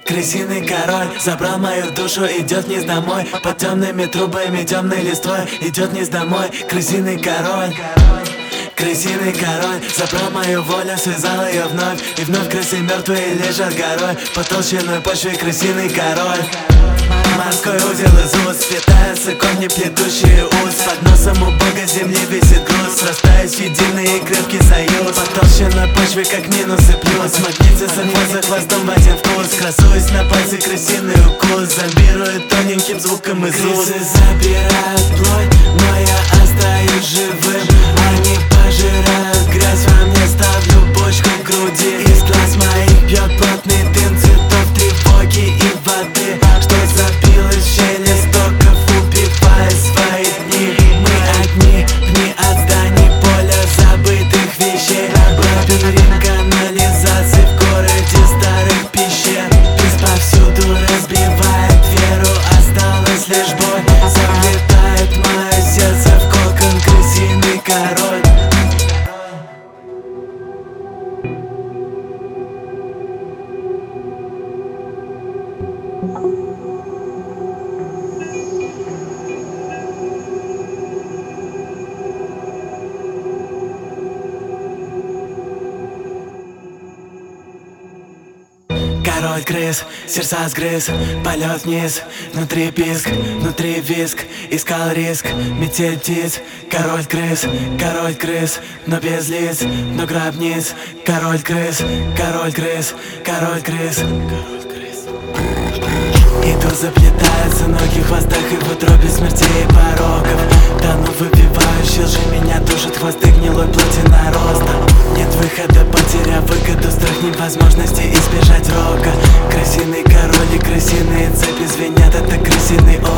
Крысиный король забрал мою душу, идет вниз домой. Под темными трубами, темной листвой идет вниз домой. Крысиный король. Крысиный король забрал мою волю, связал ее вновь. И вновь крысы мертвые лежат горой. По толщиной почве крысиный король. Морской узел из уст, сплетаются корни, плетущие уз. Под носом у бога земли висит груз, срастаясь в единый и крепкий союз. По толщиной почве как минус и плюс. Магнитизм за хвостом в один вкус. Красуюсь на пальце крысиный укус. Зомбирует тоненьким звуком из уст. Крысы забирают плоть, но я остаюсь живым. Они пожирают грязь во мне, ставлю бочку к груди. Из глаз моих бьет плотный дым цветов тревоги и воды, что забилось в щели стоков, убивая свои дни. Мы одни, пни от зданий, поля забытых вещей. Лабиринт канализации в городе старых пещер. Пес повсюду разбивает веру, осталась лишь боль. Заплетает мое сердце в кокон крысиный король. Король крыс, сердца сгрыз, полет вниз, внутри писк, внутри виск. Искал риск, метель птиц. Король крыс, но без лиц, но гробниц. Король крыс, король крыс, король крыс. Иду, заплетаются ноги в хвостах и в утробе смертей и порогов. Тону выпивающий лжи, меня душит хвосты гнилой плоти нароста. Нет выхода, потеряв выгоду, страх невозможности избежать рока. Крысиный король и крысиные цепи звенят, это крысиный